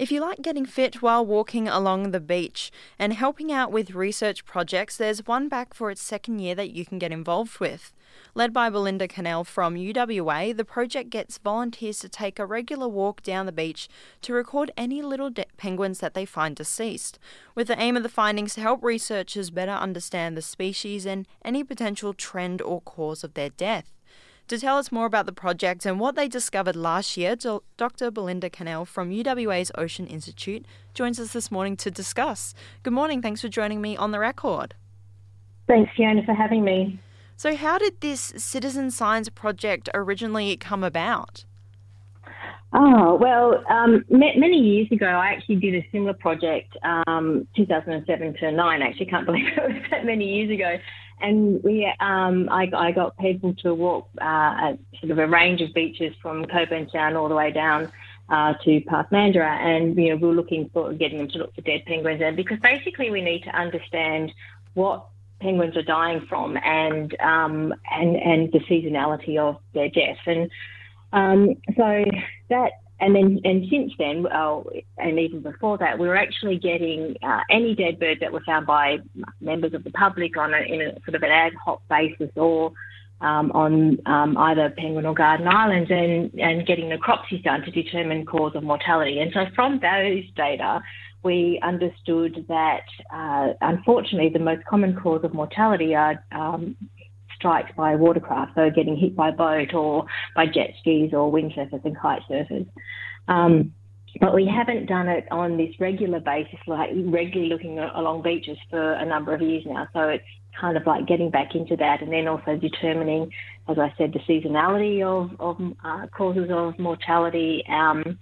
If you like getting fit while walking along the beach and helping out with research projects, there's one back for its second year that you can get involved with. Led by Belinda Cannell from UWA, the project gets volunteers to take a regular walk down the beach to record any little penguins that they find deceased, with the aim of the findings to help researchers better understand the species and any potential trend or cause of their death. To tell us more about the project and what they discovered last year, Dr. Belinda Cannell from UWA's Ocean Institute joins us this morning to discuss. Good morning. Thanks for joining me on the record. Thanks, Fiona, for having me. So how did this citizen science project originally come about? Oh, well, many years ago, I actually did a similar project, 2007 to 9, actually, can't believe it was that many years ago. And I got people to walk at sort of a range of beaches from Cockburn Sound all the way down to Park Mandurah, and we were looking for getting them to look for dead penguins, and because basically we need to understand what penguins are dying from and the seasonality of their deaths, and so that. And since then, and even before that, we were actually getting any dead birds that were found by members of the public in a sort of an ad hoc basis, or on either Penguin or Garden Islands, and getting necropsies done to determine cause of mortality. And so from those data, we understood that unfortunately the most common cause of mortality are strikes by watercraft, so getting hit by a boat or by jet skis or windsurfers and kite surfers. But we haven't done it on this regular basis, like regularly looking along beaches for a number of years now. So it's kind of like getting back into that, and then also determining, as I said, the seasonality of causes of mortality, and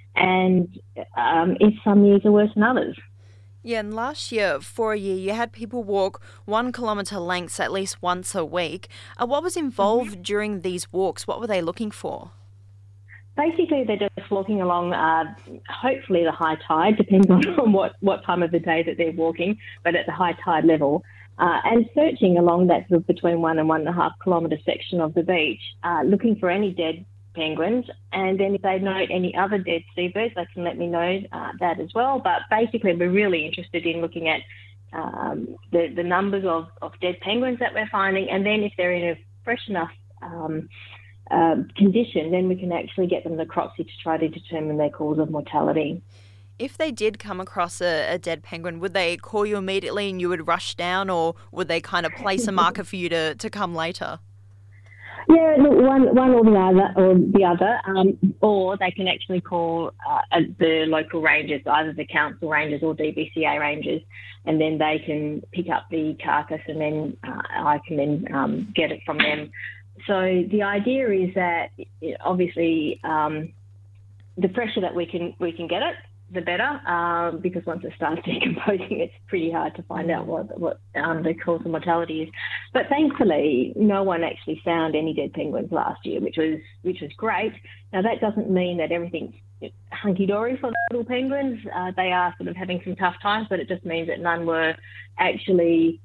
if some years are worse than others. Yeah, and last year, for a year, you had people walk 1 kilometre lengths at least once a week. What was involved during these walks? What were they looking for? Basically, they're just walking along, hopefully the high tide, depends on what time of the day that they're walking, but at the high tide level, and searching along that sort of between 1 and 1.5 kilometre section of the beach, looking for any dead penguins, and then if they note any other dead seabirds, they can let me know that as well. But basically, we're really interested in looking at the numbers of dead penguins that we're finding, and then if they're in a fresh enough condition, then we can actually get them necropsy to try to determine their cause of mortality. If they did come across a dead penguin, would they call you immediately and you would rush down, or would they kind of place a marker for you to come later? Yeah, one or the other, or they can actually call the local rangers, either the council rangers or DBCA rangers, and then they can pick up the carcass, and then I can then get it from them. So the idea is that obviously the fresher that we can get it, the better, because once it starts decomposing, it's pretty hard to find out what the cause of mortality is. But thankfully, no one actually found any dead penguins last year, which was great. Now, that doesn't mean that everything's hunky-dory for the little penguins. They are sort of having some tough times, but it just means that none were actually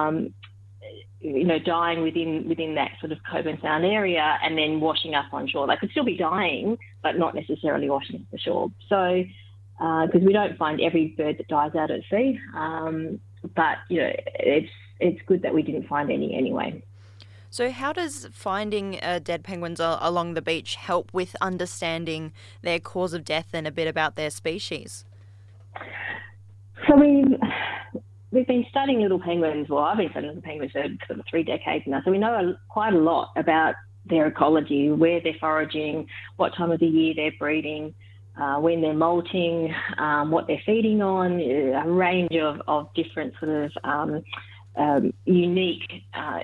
dying within that sort of Cockburn Sound area and then washing up on shore. They could still be dying, but not necessarily washing up the shore. So, because we don't find every bird that dies out at sea, but it's good that we didn't find any anyway. So how does finding dead penguins along the beach help with understanding their cause of death and a bit about their species? So we've been studying little penguins. Well, I've been studying little penguins for sort of 3 decades now, so we know quite a lot about their ecology, where they're foraging, what time of the year they're breeding, when they're molting, what they're feeding on, a range of different sort of unique,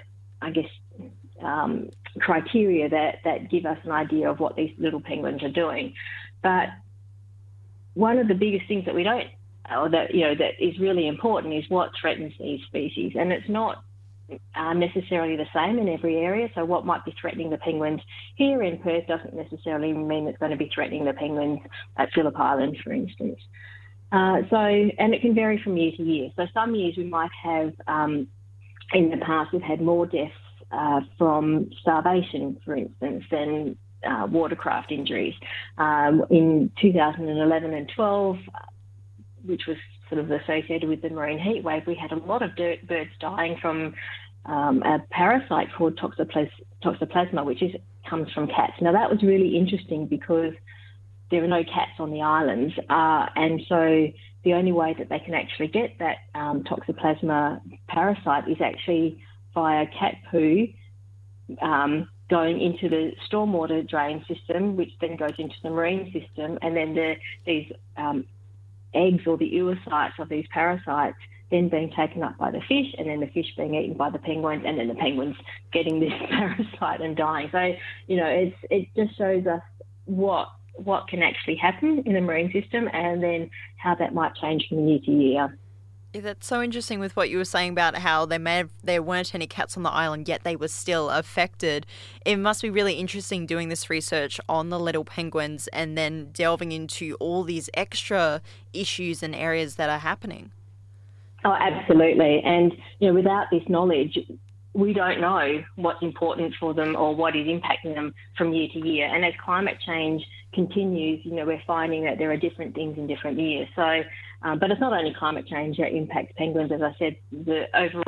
criteria that give us an idea of what these little penguins are doing. But one of the biggest things that we don't, or that is really important, is what threatens these species, and it's not necessarily the same in every area. So what might be threatening the penguins here in Perth doesn't necessarily mean it's going to be threatening the penguins at Phillip Island, for instance. And it can vary from year to year. So some years we might have, in the past, we've had more deaths from starvation, for instance, than watercraft injuries. In 2011 and 12, which was sort of associated with the marine heat wave, we had a lot of birds dying from a parasite called toxoplasma, which comes from cats. Now, that was really interesting because there are no cats on the islands, and so the only way that they can actually get that toxoplasma parasite is actually via cat poo going into the stormwater drain system, which then goes into the marine system, and then these eggs or the oocytes of these parasites then being taken up by the fish, and then the fish being eaten by the penguins, and then the penguins getting this parasite and dying. So, it just shows us what can actually happen in the marine system, and then how that might change from year to year. Yeah, that's so interesting with what you were saying about how there weren't any cats on the island, yet they were still affected. It must be really interesting doing this research on the little penguins and then delving into all these extra issues and areas that are happening. Oh, absolutely. And, without this knowledge, we don't know what's important for them or what is impacting them from year to year. And as climate change continues, we're finding that there are different things in different years. So, but it's not only climate change that impacts penguins. As I said, the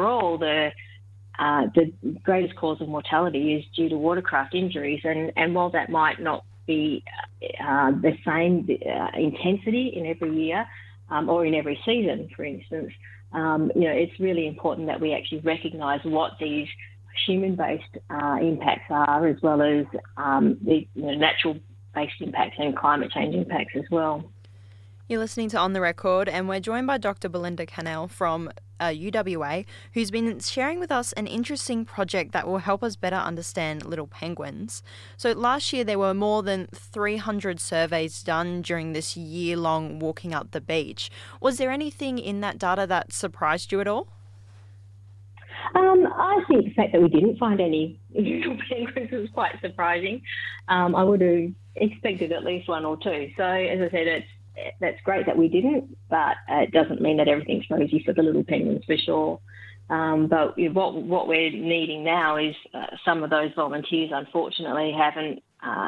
greatest cause of mortality is due to watercraft injuries. And while that might not be the same intensity in every year or in every season, for instance, it's really important that we actually recognise what these human-based impacts are, as well as the natural-based impacts and climate change impacts as well. You're listening to On the Record, and we're joined by Dr. Belinda Cannell from UWA, who's been sharing with us an interesting project that will help us better understand little penguins. So last year there were more than 300 surveys done during this year-long walking up the beach. Was there anything in that data that surprised you at all? I think the fact that we didn't find any little penguins was quite surprising. I would have expected at least one or two. So as I said, that's great that we didn't, but it doesn't mean that everything's rosy for the little penguins, for sure. But what we're needing now is some of those volunteers, unfortunately, haven't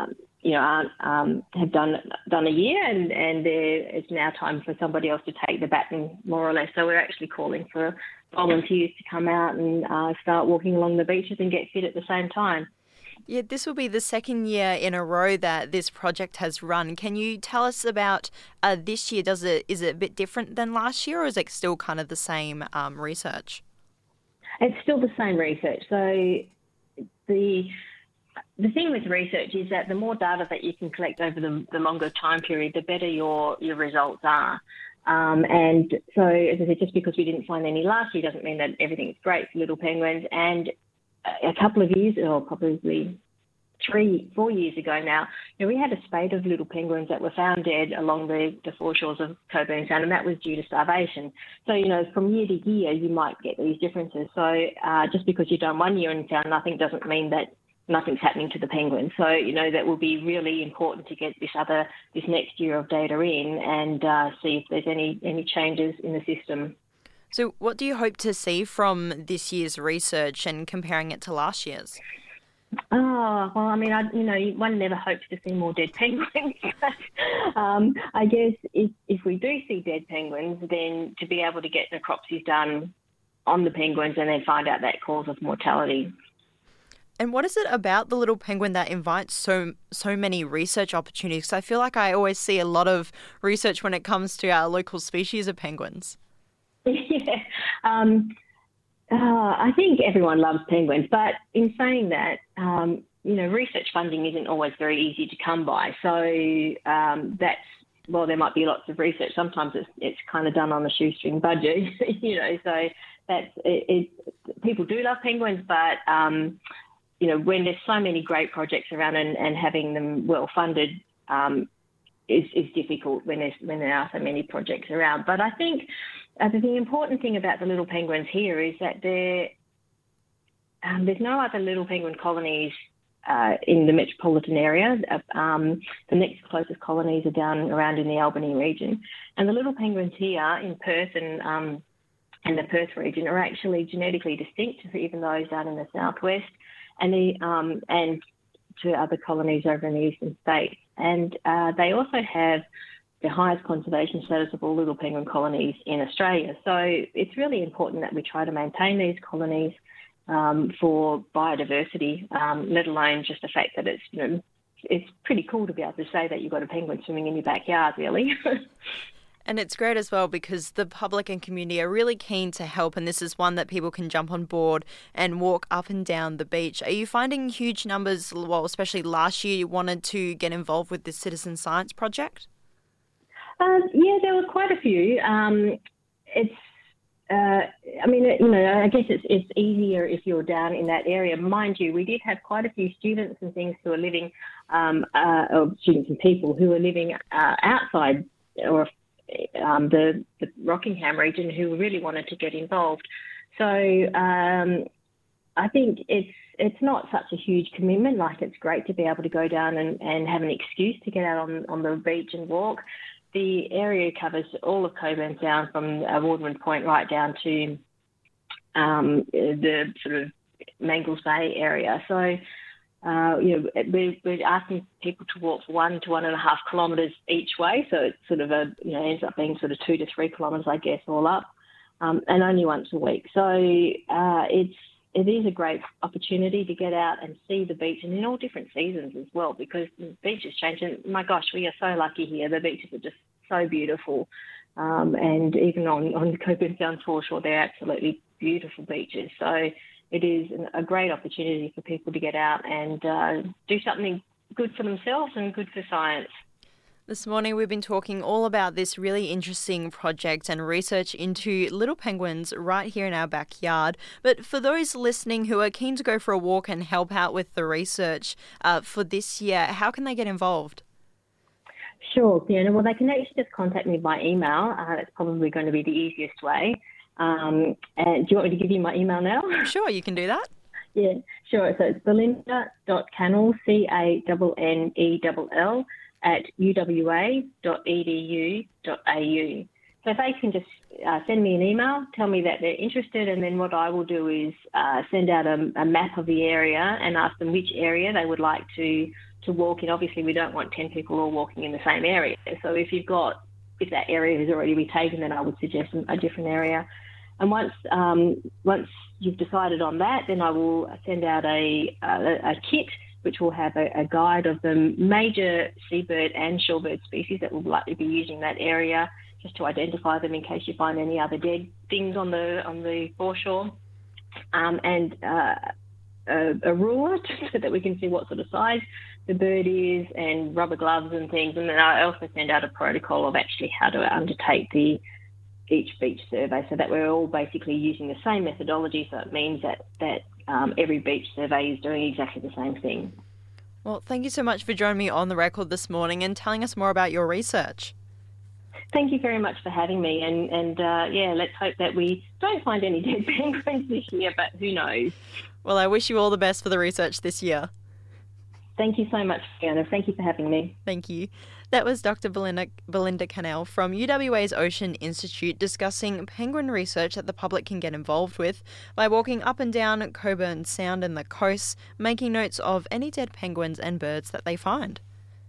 have done a year, and it's now time for somebody else to take the baton, more or less. So we're actually calling for volunteers to come out and start walking along the beaches and get fit at the same time. Yeah, this will be the second year in a row that this project has run. Can you tell us about this year? Is it a bit different than last year, or is it still kind of the same research? It's still the same research. So the thing with research is that the more data that you can collect over the longer time period, the better your results are. And so, as I said, just because we didn't find any last year doesn't mean that everything's great for little penguins. And a couple of years, or probably 3-4 years ago now, we had a spate of little penguins that were found dead along the foreshores of Cockburn Sound, and that was due to starvation. So, from year to year, you might get these differences. So just because you've done 1 year and found nothing doesn't mean that nothing's happening to the penguins. So, that will be really important to get this next year of data in and see if there's any changes in the system. So what do you hope to see from this year's research and comparing it to last year's? Oh, well, I mean, one never hopes to see more dead penguins. I guess if we do see dead penguins, then to be able to get necropsies done on the penguins and then find out that cause of mortality. And what is it about the little penguin that invites so many research opportunities? Because I feel like I always see a lot of research when it comes to our local species of penguins. Yeah. I think everyone loves penguins, but in saying that, research funding isn't always very easy to come by. So there might be lots of research. Sometimes it's kind of done on a shoestring budget, so that's it. People do love penguins, but when there's so many great projects around and having them well funded is difficult when there are so many projects around. But I think the important thing about the little penguins here is that there's no other little penguin colonies in the metropolitan area. The next closest colonies are down around in the Albany region. And the little penguins here in Perth and the Perth region are actually genetically distinct to even those down in the southwest. And to other colonies over in the eastern states. And they also have the highest conservation status of all little penguin colonies in Australia. So it's really important that we try to maintain these colonies for biodiversity, let alone just the fact that it's pretty cool to be able to say that you've got a penguin swimming in your backyard, really. And it's great as well because the public and community are really keen to help, and this is one that people can jump on board and walk up and down the beach. Are you finding huge numbers, well, especially last year, you wanted to get involved with this citizen science project? Yeah, there were quite a few. I guess it's easier if you're down in that area. Mind you, we did have quite a few students and things who are living, or students and people who are living outside or the Rockingham region who really wanted to get involved. So I think it's not such a huge commitment. Like, it's great to be able to go down and have an excuse to get out on the beach and walk. The area covers all of Cockburn Sound from Wardeman Point right down to the sort of Mangles Bay area. So, we're asking people to walk 1 to 1.5 kilometres each way. So it's sort of ends up being sort of 2 to 3 kilometres, I guess, all up, and only once a week. So it is a great opportunity to get out and see the beach, and in all different seasons as well, because the beach is changing. My gosh, we are so lucky here. The beaches are just so beautiful. And even on the Cockburn Sound foreshore, they're absolutely beautiful beaches. So it is a great opportunity for people to get out and do something good for themselves and good for science. This morning we've been talking all about this really interesting project and research into little penguins right here in our backyard. But for those listening who are keen to go for a walk and help out with the research for this year, how can they get involved? Sure, Fiona. Well, they can actually just contact me by email. That's probably going to be the easiest way. And do you want me to give you my email now? Sure, you can do that. Yeah, sure. So it's belinda.cannell, CANNELL, @uwa.edu.au. So if they can just send me an email, tell me that they're interested, and then what I will do is send out a map of the area and ask them which area they would like to walk in. Obviously, we don't want 10 people all walking in the same area. So if that area has already been taken, then I would suggest a different area. And once you've decided on that, then I will send out a kit which will have a guide of the major seabird and shorebird species that will likely be using that area, just to identify them in case you find any other dead things on the foreshore, and a ruler so that we can see what sort of size the bird is, and rubber gloves and things. And then I also send out a protocol of actually how to undertake each beach survey, so that we're all basically using the same methodology. So it means that every beach survey is doing exactly the same thing. Well, thank you so much for joining me on the record this morning and telling us more about your research. Thank you very much for having me. And let's hope that we don't find any dead penguins this year, but who knows? Well, I wish you all the best for the research this year. Thank you so much, Fiona. Thank you for having me. Thank you. That was Dr. Belinda Cannell from UWA's Ocean Institute discussing penguin research that the public can get involved with by walking up and down Cockburn Sound and the coast, making notes of any dead penguins and birds that they find.